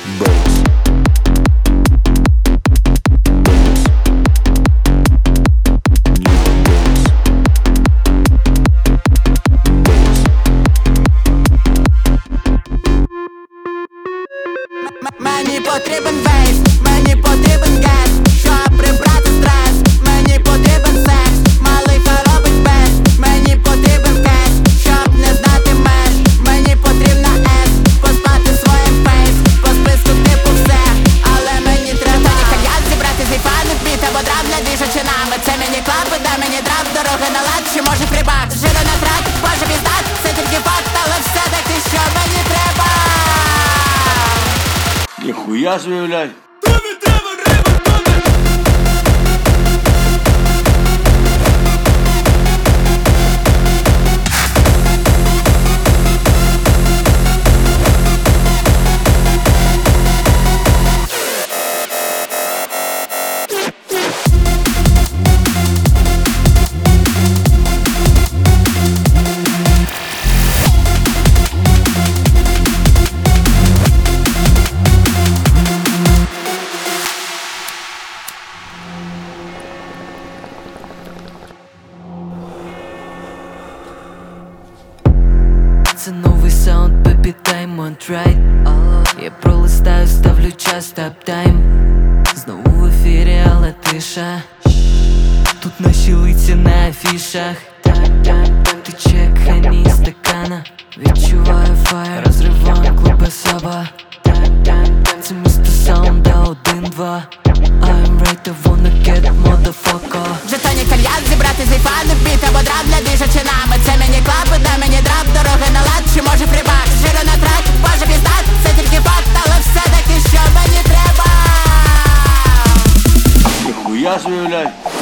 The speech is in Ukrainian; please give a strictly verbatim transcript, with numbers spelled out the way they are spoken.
Мені потрібен бейс, мені потрібен газ, щоб прибрати стрес. Мені потрібен секс, малиха робить бес. Мені потрібен кеш, щоб не знати меж. Мені потрібна ес, поспати своїм фейс. По списку типу все, але мені треба не кальян зібрати з ейфаних біт або драм для діжачинами. Це мені клапи, дай мені драп, дороги на лад, чи може прибак. Жиро на трак, боже піздат, це тільки факт, але все-таки що мені треба. Ніхуя собі, блядь. Це новий саунд, baby time on right. Я пролистаю, ставлю час, тап-тайм. Знову в ефірі, але тиша. Тут наші лиця на афішах. Ти чек, хані стакана. Відчуваю фаєр, розриваю клуби саба. Це місто саунда один-два. I'm right, I wanna get motherfucker. Жетоні кальян зібрати з ейфаних біт або драм для діжачинами. Це мені клапи, дай мені драп, дороги на лад, чи може прибак. Жиро на трак, боже піздат, це тільки факт, але все-таки що мені треба. Ніхуя собі, блядь.